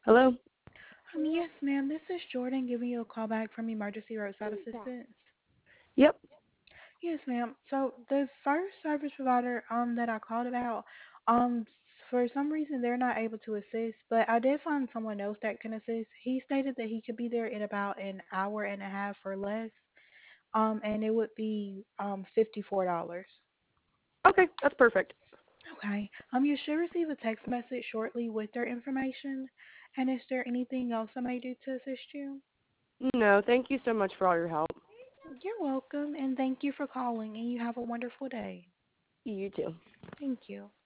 Hello? Yes, ma'am. This is Jordan giving you a call back from Emergency Roadside Assistance. Yep. Yes, ma'am. So the first service provider that I called about, for some reason they're not able to assist, but I did find someone else that can assist. He stated that he could be there in about an hour and a half or less. And it would be $54. Okay, that's perfect. Okay. You should receive a text message shortly with their information. And is there anything else I may do to assist you? No, thank you so much for all your help. You're welcome, and thank you for calling, and you have a wonderful day. You too. Thank you.